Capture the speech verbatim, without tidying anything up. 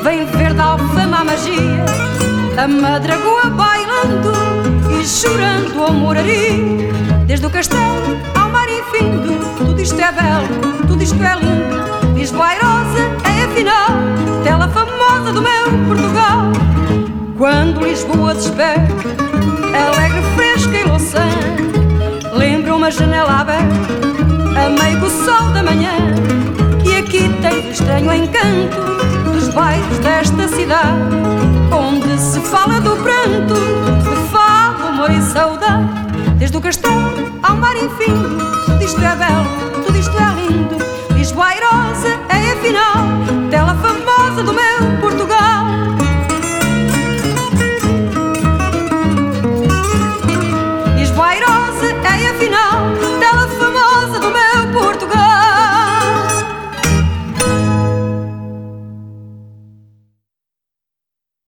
vem verde alfama a magia, a madragoa bailando e chorando ao moraria. Desde o castelo ao mar infindo, tudo isto é belo, tudo isto é lindo. Lisboa airosa é afinal tela famosa do meu Portugal. Quando Lisboa desperta, alegre, fresca e louçã, lembra uma janela aberta a meio do sol da manhã. E aqui tem o estranho encanto dos bairros desta cidade, onde se fala do pranto, se fala amor e saudade. Desde o castelo ao mar infindo, tudo isto é belo, tudo isto é lindo. Lisboa airosa é afinal tela famosa do meu Portugal. Lisboa airosa é afinal